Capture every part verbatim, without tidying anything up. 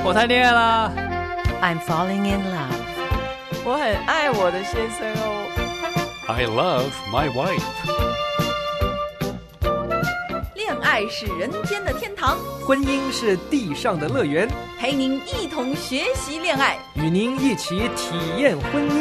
我谈恋爱啦。 I'm falling in love. 我很爱我的先生哦。 I love my wife. 恋爱是人间的天堂， 婚姻是地上的乐园， 陪您一同学习恋爱， 与您一起体验婚姻。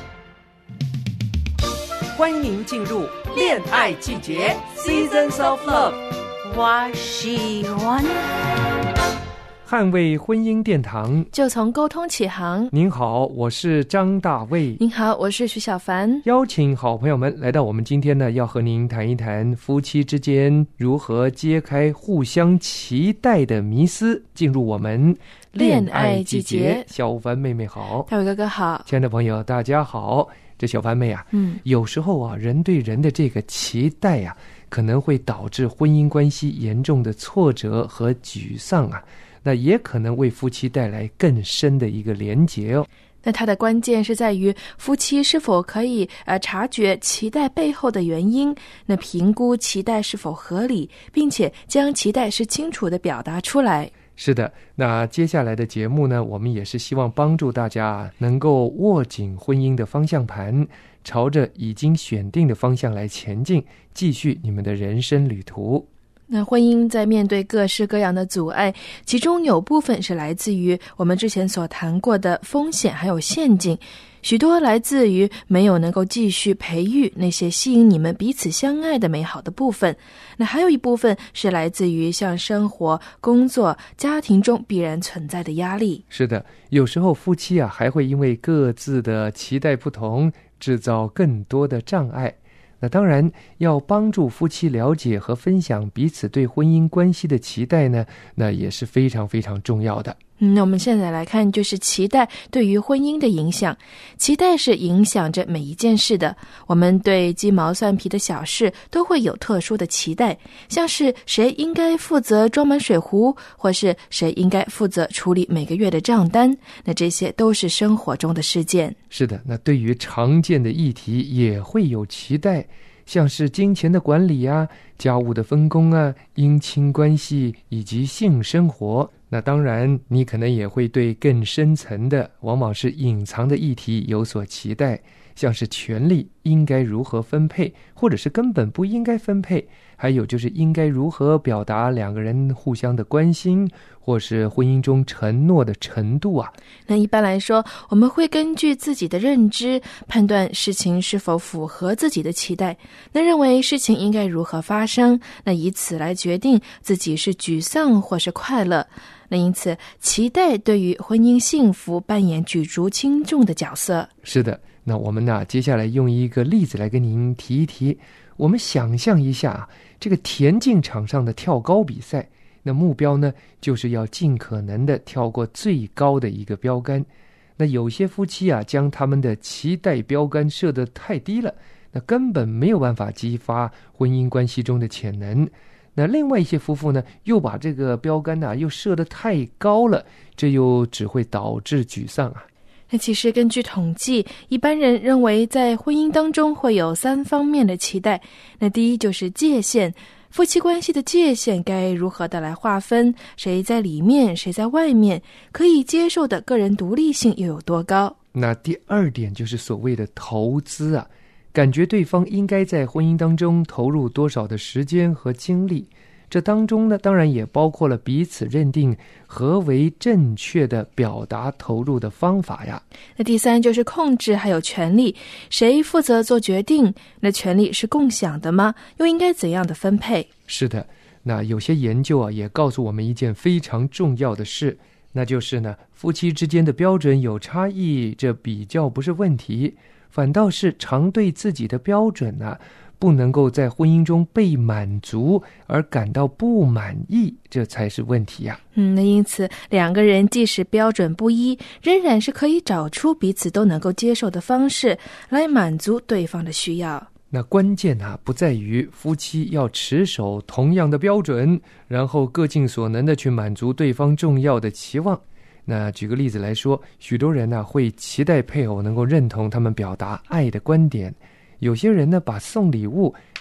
欢迎进入恋爱季节 Seasons of Love。 我喜欢捍卫婚姻殿堂， 就从沟通起航。 您好，我是张大卫。 您好，我是徐小凡。 邀请好朋友们来到我们今天呢，要和您谈一谈夫妻之间如何揭开互相期待的迷思，进入我们恋爱季节。小凡妹妹好。 大卫哥哥好。 亲爱的朋友大家好。这小凡妹啊，嗯，有时候啊，人对人的这个期待啊，可能会导致婚姻关系严重的挫折和沮丧啊，那也可能为夫妻带来更深的一个连结哦。 那它的关键是在于夫妻是否可以呃察觉期待背后的原因，那评估期待是否合理，并且将期待是清楚地表达出来。 是的，那接下来的节目呢，我们也是希望帮助大家能够握紧婚姻的方向盘，朝着已经选定的方向来前进，继续你们的人生旅途。 那婚姻在面对各式各样的阻碍，其中有部分是来自于我们之前所谈过的风险还有陷阱，许多来自于没有能够继续培育那些吸引你们彼此相爱的美好的部分，那还有一部分是来自于像生活、工作、家庭中必然存在的压力。 是的，有时候夫妻啊还会因为各自的期待不同，制造更多的障碍。那当然要帮助夫妻了解和分享彼此对婚姻关系的期待呢，那也是非常非常重要的。 嗯，那我们现在来看就是期待对于婚姻的影响。期待是影响着每一件事的，我们对鸡毛蒜皮的小事都会有特殊的期待，像是谁应该负责装满水壶，或是谁应该负责处理每个月的账单，那这些都是生活中的事件。 是的，那对于常见的议题也会有期待，像是金钱的管理啊、家务的分工啊、姻亲关系以及性生活。那当然你可能也会对更深层的，往往是隐藏的议题有所期待，像是权利应该如何分配，或者是根本不应该分配，还有就是应该如何表达两个人互相的关心，或是婚姻中承诺的程度啊。 那一般来说，我们会根据自己的认知判断事情是否符合自己的期待，那认为事情应该如何发生，那以此来决定自己是沮丧或是快乐。那因此期待对于婚姻幸福扮演举足轻重的角色。 是的，那我们呢，接下来用一个例子来跟您提一提。我们想象一下这个田径场上的跳高比赛，那目标呢就是要尽可能的跳过最高的一个标杆。那有些夫妻啊将他们的期待标杆设得太低了，那根本没有办法激发婚姻关系中的潜能。那另外一些夫妇呢，又把这个标杆呢、啊、又设得太高了，这又只会导致沮丧啊。 那其实根据统计，一般人认为在婚姻当中会有三方面的期待。那第一就是界限，夫妻关系的界限该如何的来划分，谁在里面谁在外面，可以接受的个人独立性又有多高。 那第二点就是所谓的投资啊，感觉对方应该在婚姻当中投入多少的时间和精力，这当中呢，当然也包括了彼此认定何为正确的表达投入的方法呀。 那第三就是控制还有权利，谁负责做决定？那权利是共享的吗？又应该怎样的分配？ 是的，那有些研究啊也告诉我们一件非常重要的事，那就是呢，夫妻之间的标准有差异，这比较不是问题，反倒是常对自己的标准啊不能够在婚姻中被满足而感到不满意，这才是问题呀、啊。 嗯，那因此两个人即使标准不一，仍然是可以找出彼此都能够接受的方式来满足对方的需要。 那关键啊，不在于夫妻要持守同样的标准，然后各尽所能的去满足对方重要的期望。那举个例子来说，许多人呢、啊、会期待配偶能够认同他们表达爱的观点，有些人呢把送礼物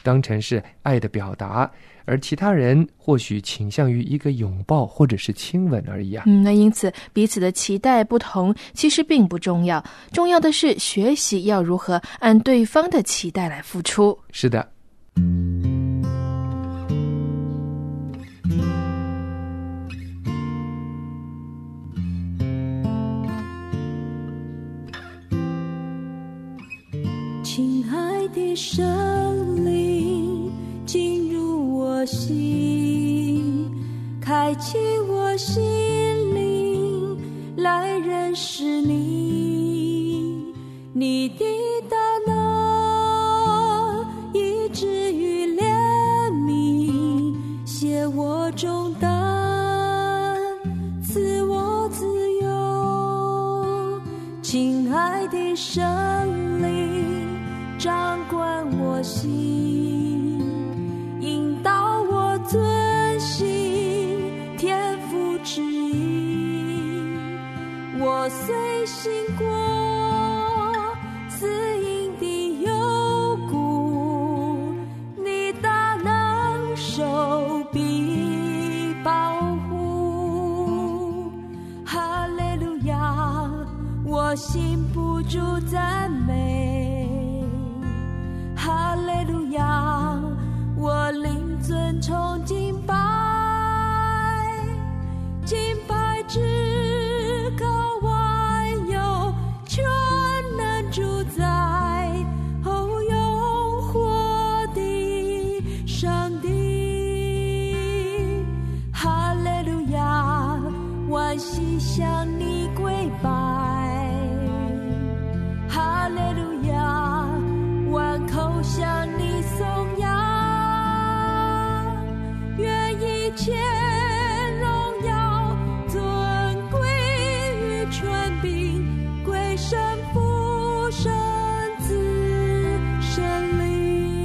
当成是爱的表达，而其他人或许倾向于一个拥抱或者是亲吻而已啊。 嗯，那因此彼此的期待不同其实并不重要，重要的是学习要如何按对方的期待来付出。 是的。 亲爱的圣灵进入我心，开启我心灵，来认识你。你的大能以至于怜悯，卸我重担，赐我自由。亲爱的圣灵掌管我心，引导我遵行天父旨意。我虽行过死荫的幽谷，你大能手臂保护。哈利路亚，我心不住赞美。哈利路亚，我灵尊崇敬拜，敬拜至高万有，全能主宰，哦，永活的上帝。哈利路亚，欢喜向你跪拜。哈利路亚，万口向你颂扬，愿一切荣耀尊贵与权柄归神父圣子圣灵。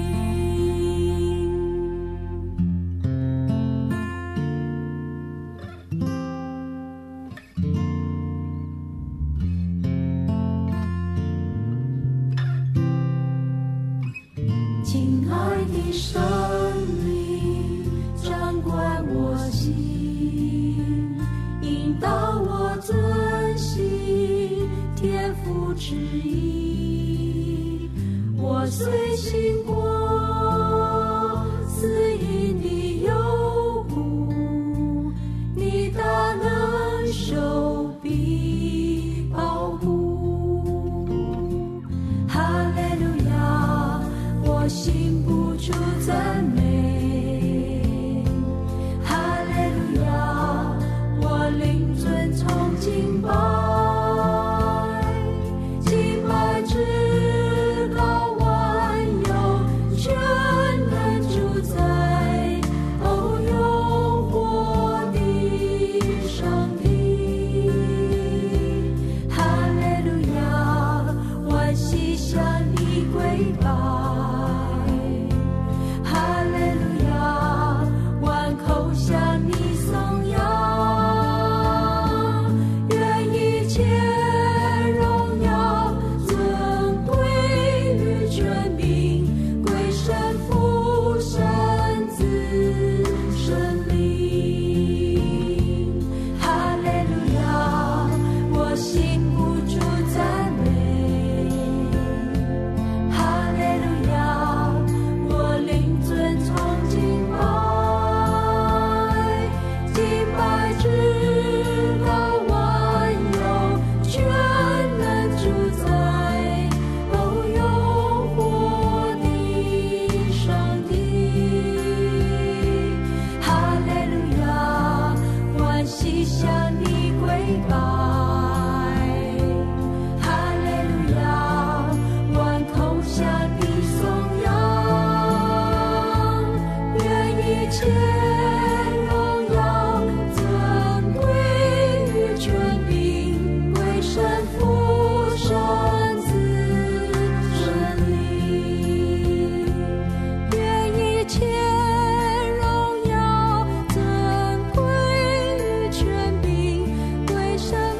亲爱的圣灵掌管我心，引导我遵行天父旨意。我虽行过死荫的幽谷，你大能手臂保护。哈利路亚，我心不住赞美。哈利路亚，我灵尊崇敬拜，敬拜至高万有，全能主宰，哦，永活的上帝。哈利路亚，欢喜向你跪拜。神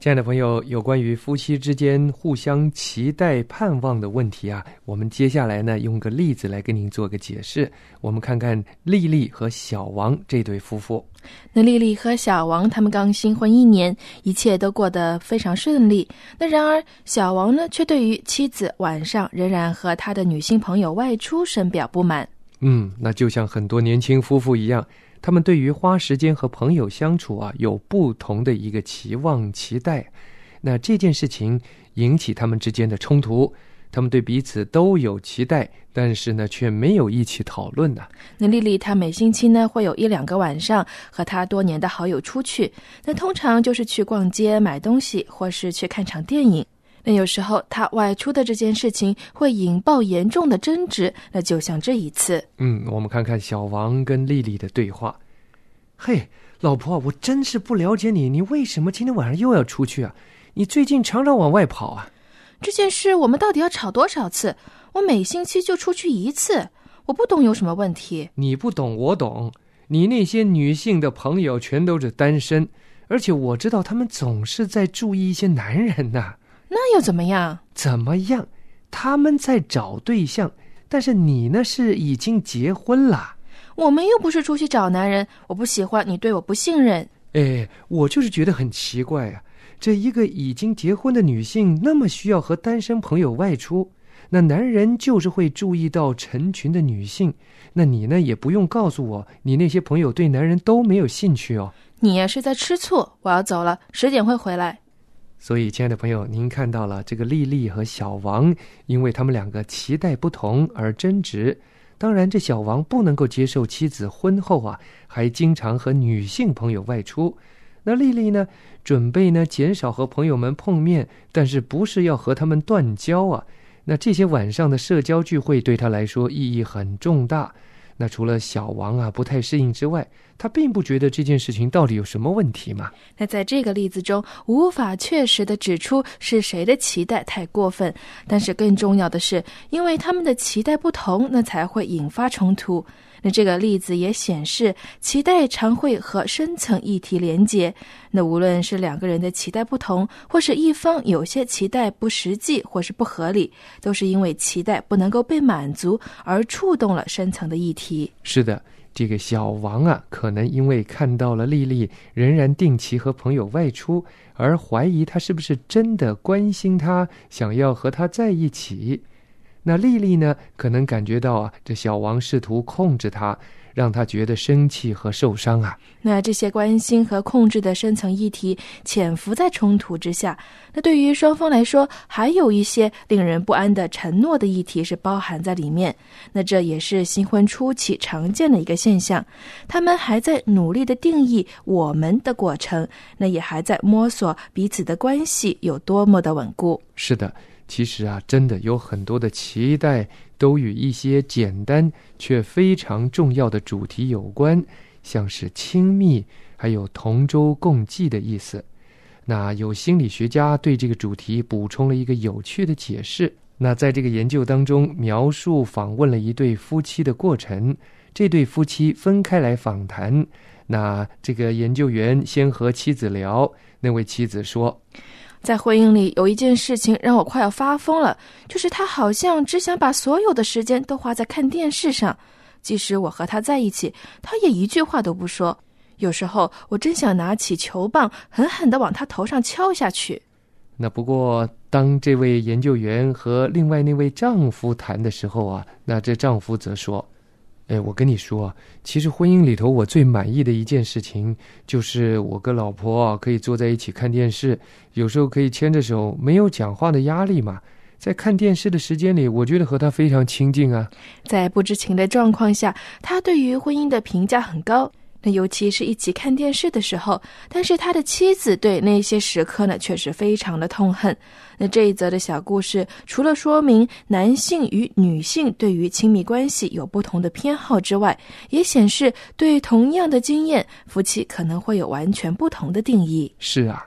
亲爱的朋友，有关于夫妻之间互相期待盼望的问题啊，我们接下来呢用个例子来跟您做个解释。我们看看丽丽和小王这对夫妇。 那丽丽和小王他们刚新婚一年，一切都过得非常顺利。那然而小王呢，却对于妻子晚上仍然和他的女性朋友外出深表不满。 嗯，那就像很多年轻夫妇一样，他们对于花时间和朋友相处啊，有不同的一个期望期待。那这件事情引起他们之间的冲突，他们对彼此都有期待，但是呢，却没有一起讨论呢。 那丽丽她每星期呢会有一两个晚上和她多年的好友出去，那通常就是去逛街买东西，或是去看场电影。那有时候她外出的这件事情会引爆严重的争执，那就像这一次。 嗯，我们看看小王跟丽丽的对话。嘿，老婆，我真是不了解你，你为什么今天晚上又要出去啊？你最近常常往外跑啊。 这件事我们到底要吵多少次？我每星期就出去一次，我不懂有什么问题。 你不懂我懂，你那些女性的朋友全都是单身，而且我知道他们总是在注意一些男人呐。 那又怎么样？ 怎么样？他们在找对象，但是你呢是已经结婚了。 我们又不是出去找男人，我不喜欢你对我不信任。 哎，我就是觉得很奇怪啊，这一个已经结婚的女性那么需要和单身朋友外出，那男人就是会注意到成群的女性，那你呢也不用告诉我你那些朋友对男人都没有兴趣哦。 你也是在吃醋，我要走了，十点会回来。 所以亲爱的朋友，您看到了这个丽丽和小王，因为他们两个期待不同而争执。当然这小王不能够接受妻子婚后啊还经常和女性朋友外出，那丽丽呢准备呢减少和朋友们碰面，但是不是要和他们断交啊。那这些晚上的社交聚会对她来说意义很重大。那除了小王啊不太适应之外，他并不觉得这件事情到底有什么问题嘛。 那在这个例子中，无法确实的指出是谁的期待太过分，但是更重要的是，因为他们的期待不同，那才会引发冲突。那这个例子也显示，期待常会和深层议题连结。那无论是两个人的期待不同，或是一方有些期待不实际或是不合理，都是因为期待不能够被满足而触动了深层的议题。 是的，这个小王啊，可能因为看到了丽丽仍然定期和朋友外出，而怀疑她是不是真的关心她，想要和她在一起。那丽丽呢，可能感觉到啊，这小王试图控制她，让她觉得生气和受伤啊。 那这些关心和控制的深层议题潜伏在冲突之下，那对于双方来说，还有一些令人不安的承诺的议题是包含在里面。那这也是新婚初期常见的一个现象，他们还在努力的定义我们的过程，那也还在摸索彼此的关系有多么的稳固。 是的，其实啊，真的有很多的期待都与一些简单却非常重要的主题有关，像是亲密，还有同舟共济的意思。那有心理学家对这个主题补充了一个有趣的解释。那在这个研究当中，描述访问了一对夫妻的过程，这对夫妻分开来访谈。那这个研究员先和妻子聊，那位妻子说， 在婚姻里有一件事情让我快要发疯了，就是他好像只想把所有的时间都花在看电视上，即使我和他在一起，他也一句话都不说。有时候我真想拿起球棒狠狠地往他头上敲下去。 那不过当这位研究员和另外那位丈夫谈的时候啊，那这丈夫则说，哎，我跟你说，其实婚姻里头我最满意的一件事情，就是我跟老婆可以坐在一起看电视，有时候可以牵着手，没有讲话的压力嘛。在看电视的时间里，我觉得和他非常亲近啊。 在不知情的状况下，他对于婚姻的评价很高。那尤其是一起看电视的时候，但是他的妻子对那些时刻呢，却是非常的痛恨。那这一则的小故事，除了说明男性与女性对于亲密关系有不同的偏好之外，也显示对同样的经验，夫妻可能会有完全不同的定义。 是啊。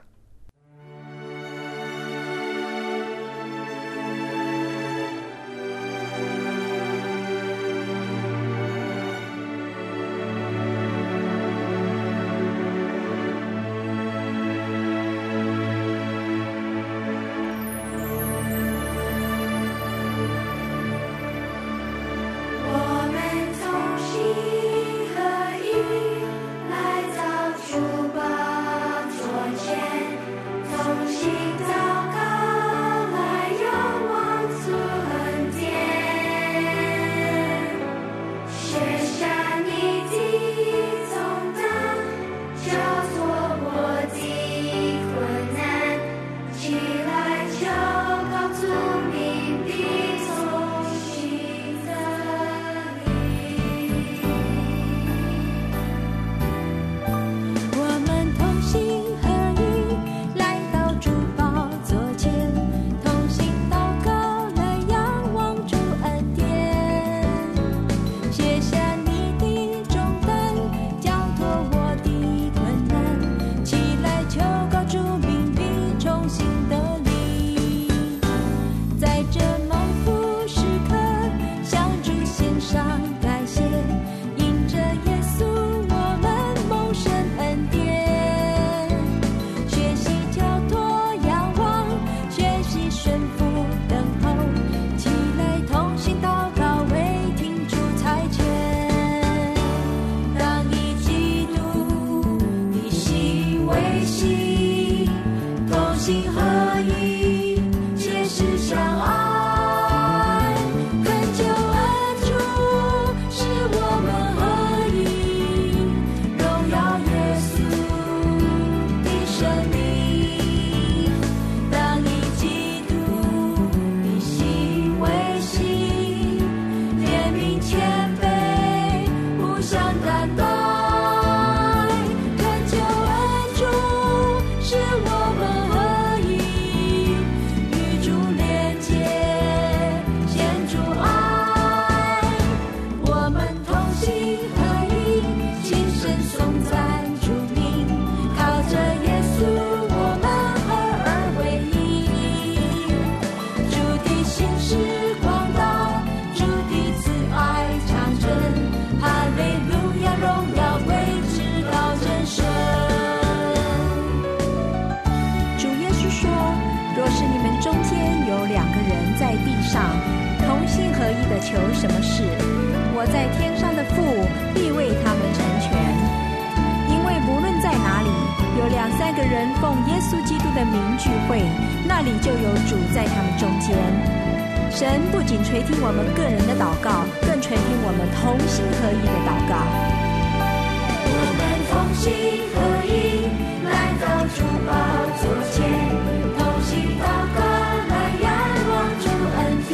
心事广大，主的慈爱长存，哈利路亚，荣耀归至高真神。 主耶稣说，若是你们中间有两个人在地上同心合意的求什么事，我在天上的父必为他们成全。因为不论在哪里有两三个人奉耶稣基督的名聚会，那里就有主在他们中间。神不仅垂听我们个人的祷告，更垂听我们同心合意的祷告。 我们同心合意来到主宝座前，同心祷告来仰望主恩典，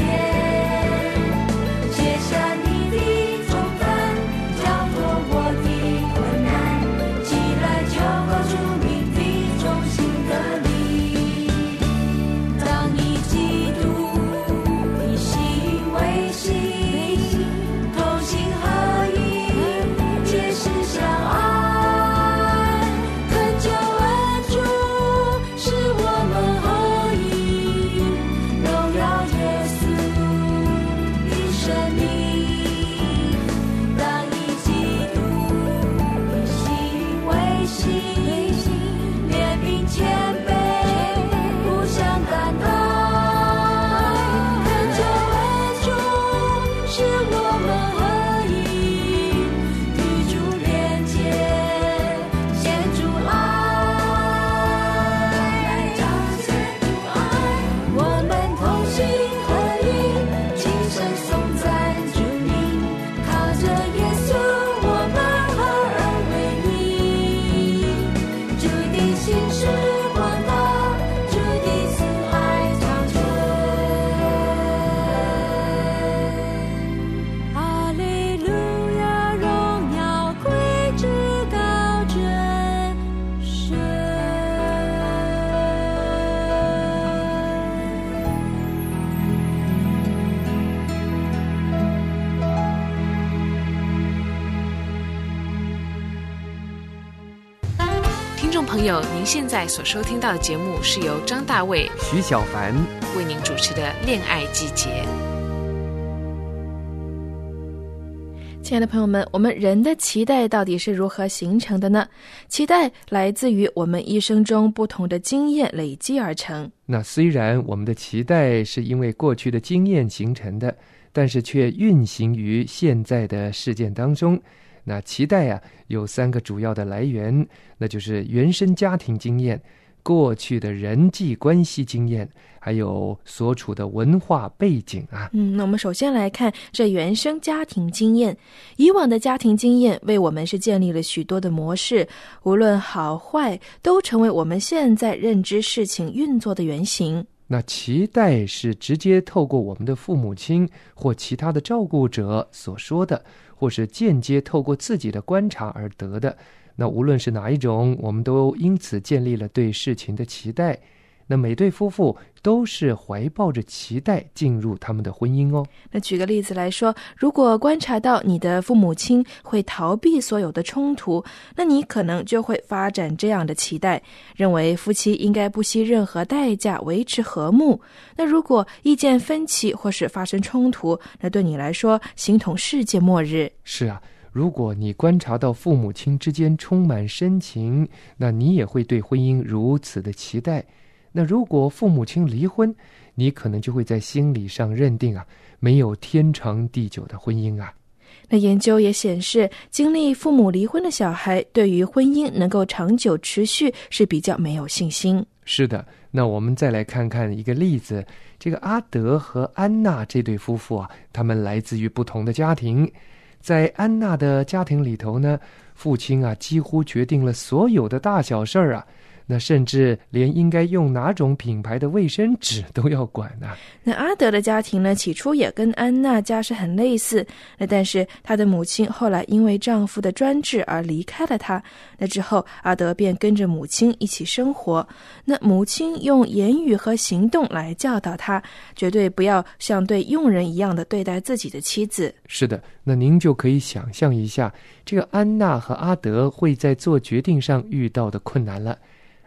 卸下你的重担，交托我的困难，起来求告主你的忠心的力。当以基督的心为心，同心合意，结识相爱，恳求恩主使我们合一，荣耀耶稣的生命。当以基督的心为心，怜悯谦卑，互相感戴，恳求恩主使我们合一，与主连结，献主爱，彰显主爱。我们同心合意，齐声颂赞主名，靠着耶稣我们合而为一。主的心是广大，主的慈爱长存。哈利路亚，荣耀归至高真神。 听众朋友，您现在所收听到的节目是由张大卫、 徐小凡， 为您主持的《恋爱季节》。 亲爱的朋友们，我们人的期待到底是如何形成的呢？期待来自于我们一生中不同的经验累积而成。 那虽然我们的期待是因为过去的经验形成的，但是却运行于现在的事件当中。那期待啊，有三个主要的来源，那就是原生家庭经验、过去的人际关系经验，还有所处的文化背景啊。 嗯，那我们首先来看这原生家庭经验。以往的家庭经验为我们是建立了许多的模式，无论好坏，都成为我们现在认知事情运作的原型。 那期待是直接透过我们的父母亲或其他的照顾者所说的，或是间接透过自己的观察而得的。那无论是哪一种，我们都因此建立了对事情的期待。那每对夫妇都是怀抱着期待进入他们的婚姻哦。 那举个例子来说，如果观察到你的父母亲会逃避所有的冲突，那你可能就会发展这样的期待，认为夫妻应该不惜任何代价维持和睦。那如果意见分歧或是发生冲突，那对你来说形同世界末日。 是啊，如果你观察到父母亲之间充满深情，那你也会对婚姻如此的期待。那如果父母亲离婚，你可能就会在心理上认定啊，没有天长地久的婚姻啊。 那研究也显示，经历父母离婚的小孩对于婚姻能够长久持续是比较没有信心。 是的，那我们再来看看一个例子，这个阿德和安娜这对夫妇啊，他们来自于不同的家庭。在安娜的家庭里头呢，父亲啊几乎决定了所有的大小事儿啊，那甚至连应该用哪种品牌的卫生纸都要管啊。 那阿德的家庭呢，起初也跟安娜家是很类似，那但是她的母亲后来因为丈夫的专制而离开了她。那之后阿德便跟着母亲一起生活，那母亲用言语和行动来教导他，绝对不要像对佣人一样的对待自己的妻子。 是的，那您就可以想象一下，这个安娜和阿德会在做决定上遇到的困难了。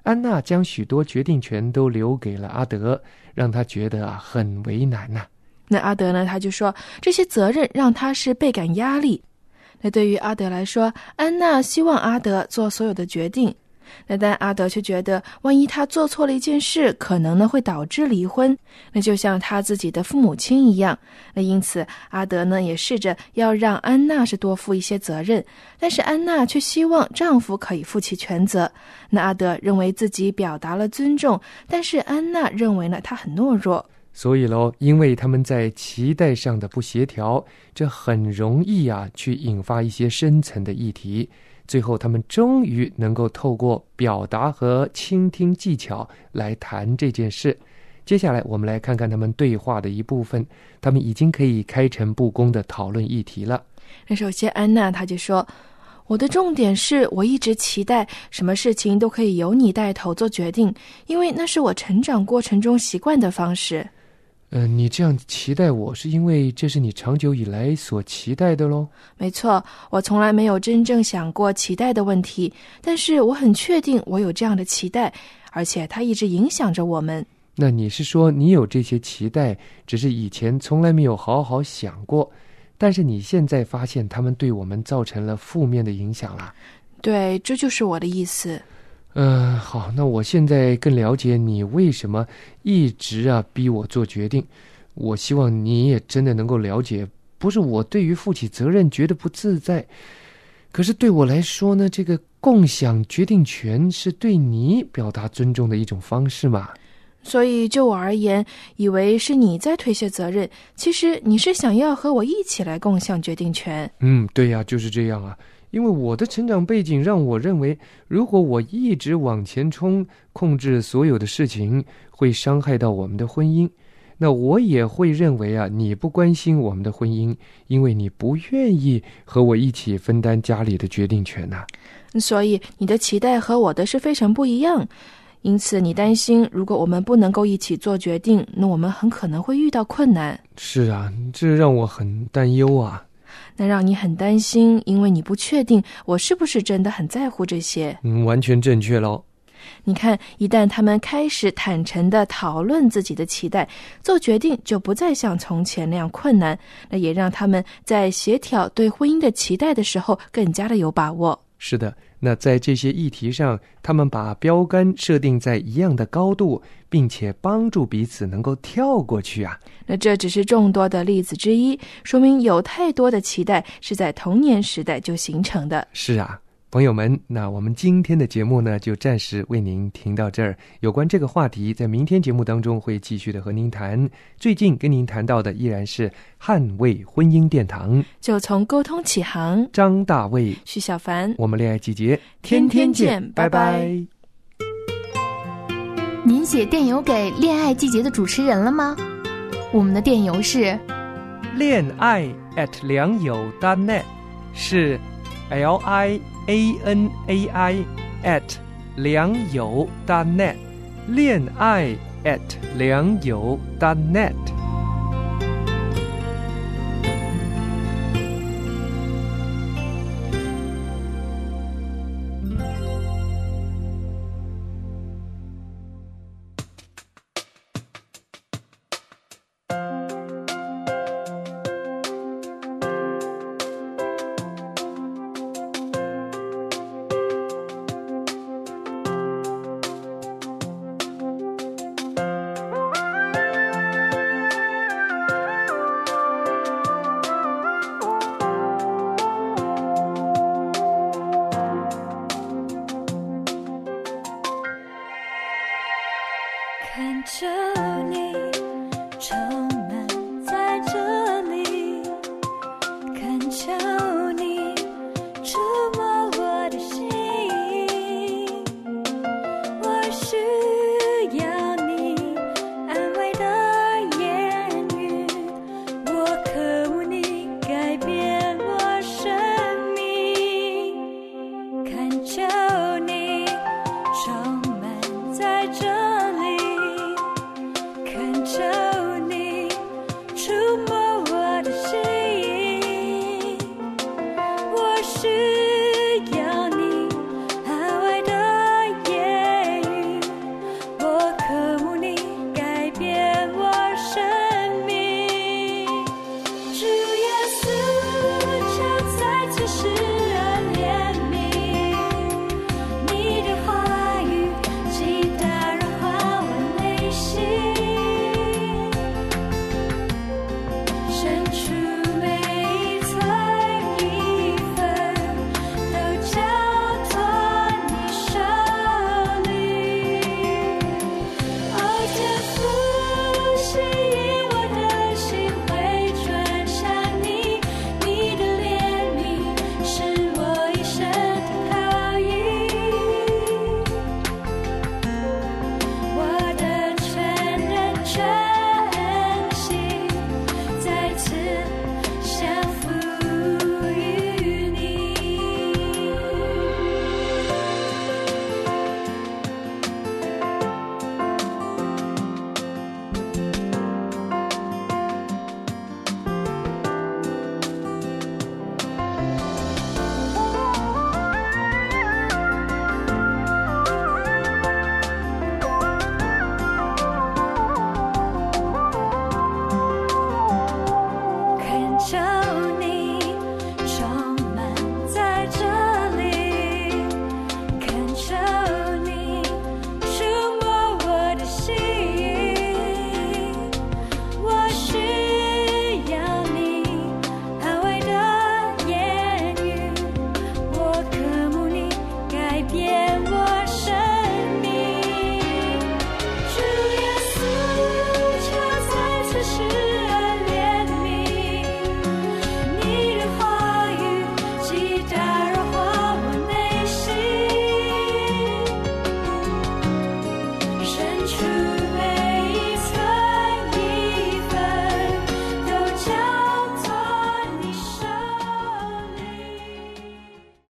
安娜将许多决定权都留给了阿德，让他觉得啊很为难呐、啊。 那阿德呢，他就说这些责任让他是倍感压力。那对于阿德来说，安娜希望阿德做所有的决定，那但阿德却觉得万一他做错了一件事，可能呢会导致离婚，那就像他自己的父母亲一样。那因此阿德呢也试着要让安娜是多负一些责任，但是安娜却希望丈夫可以负起全责。那阿德认为自己表达了尊重，但是安娜认为呢他很懦弱。 所以咯，因为他们在期待上的不协调，这很容易啊去引发一些深层的议题。最后他们终于能够透过表达和倾听技巧来谈这件事。接下来我们来看看他们对话的一部分，他们已经可以开诚布公地讨论议题了。 那首先安娜她就说，我的重点是我一直期待什么事情都可以由你带头做决定，因为那是我成长过程中习惯的方式。 嗯、呃，你这样期待我是因为这是你长久以来所期待的咯？ 没错，我从来没有真正想过期待的问题，但是我很确定我有这样的期待，而且它一直影响着我们。 那你是说你有这些期待，只是以前从来没有好好想过，但是你现在发现他们对我们造成了负面的影响了？ 对，这就是我的意思。 嗯、呃，好，那我现在更了解你为什么一直啊逼我做决定。我希望你也真的能够了解，不是我对于负起责任觉得不自在，可是对我来说呢，这个共享决定权是对你表达尊重的一种方式嘛。 所以就我而言，以为是你在推卸责任，其实你是想要和我一起来共享决定权。 嗯，对呀、啊，就是这样啊。因为我的成长背景让我认为，如果我一直往前冲，控制所有的事情，会伤害到我们的婚姻。那我也会认为啊，你不关心我们的婚姻，因为你不愿意和我一起分担家里的决定权呐、 啊。所以你的期待和我的是非常不一样。因此你担心，如果我们不能够一起做决定，那我们很可能会遇到困难。 是啊，这让我很担忧啊。 那让你很担心，因为你不确定我是不是真的很在乎这些。 嗯，完全正确咯。 你看，一旦他们开始坦诚地讨论自己的期待，做决定就不再像从前那样困难，那也让他们在协调对婚姻的期待的时候更加的有把握。 是的，那在这些议题上，他们把标杆设定在一样的高度，并且帮助彼此能够跳过去啊。 那这只是众多的例子之一，说明有太多的期待是在童年时代就形成的。 是啊，朋友们，那我们今天的节目呢，就暂时为您听到这儿。有关这个话题，在明天节目当中会继续的和您谈。最近跟您谈到的依然是捍卫婚姻殿堂， 就从沟通起航。 张大卫、 徐小凡， 我们恋爱季节天天见，拜拜。 您写电邮给恋爱季节的主持人了吗？我们的电邮是恋爱 at 良友 .net， 是 L I A N A I at 良友 .net， 恋爱 at 良友 .net。